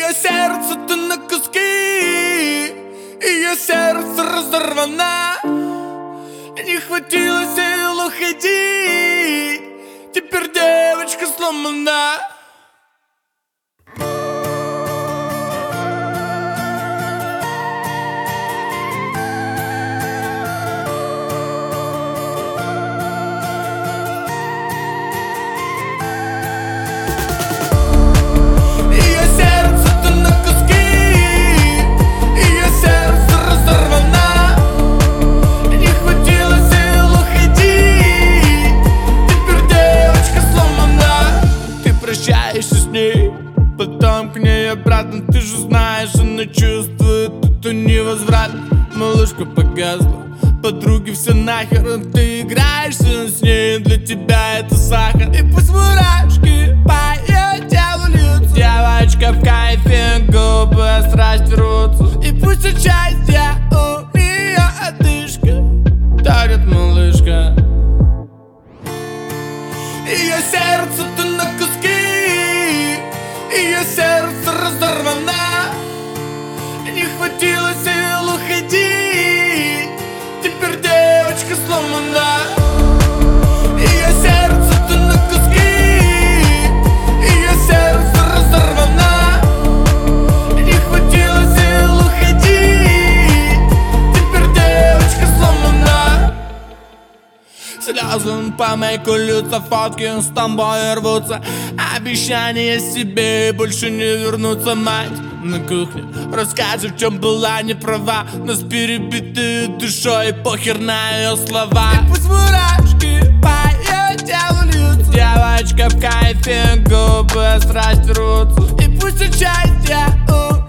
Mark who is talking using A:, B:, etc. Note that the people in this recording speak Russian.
A: Ее сердце-то на куски, ее сердце разорвано. Не хватило сил уходить, теперь девочка сломана. Прощаешься с ней, потом к ней обратно. Ты же знаешь, она чувствует эту невозврат. Малышка погасла, подруги все нахер. Ты играешься с ней, для тебя это сахар. И пусть мурашки по ее телу льются, девочка в кайфе, губы страсть рвутся. И пусть счастье у нее одышка дарит малышка. Ее сердце-то на куски, ее сердце разорвано. Не хватило сил уходить, теперь девочка сломана. Ее сердце-то на куски, ее сердце разорвано. Не хватило сил уходить, теперь девочка сломана. Слезы по мейку льются, фотки с тобой рвутся. Обещание себе больше не вернуться. Мать на кухне расскажет, в чем была не права, но с перебитой душой похер на ее слова. И пусть мурашки по ее телу льются, девочка в кайфе, губы страсть рвутся. И пусть счастье у